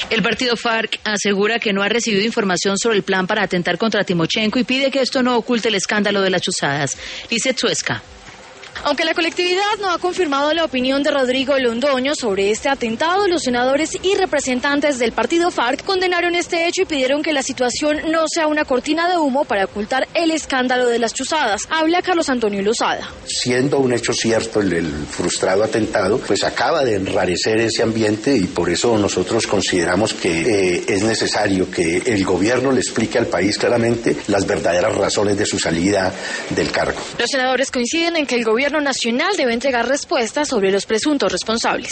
El partido FARC asegura que no ha recibido información sobre el plan para atentar contra Timochenko y pide que esto no oculte el escándalo de las chuzadas. Lizeth Suezca. Aunque la colectividad no ha confirmado la opinión de Rodrigo Londoño sobre este atentado, los senadores y representantes del partido FARC condenaron este hecho y pidieron que la situación no sea una cortina de humo para ocultar el escándalo de las chuzadas. Habla Carlos Antonio Lozada. Siendo un hecho cierto el frustrado atentado, pues acaba de enrarecer ese ambiente y por eso nosotros consideramos que es necesario que el gobierno le explique al país claramente las verdaderas razones de su salida del cargo. Los senadores coinciden en que el gobierno nacional debe entregar respuestas sobre los presuntos responsables.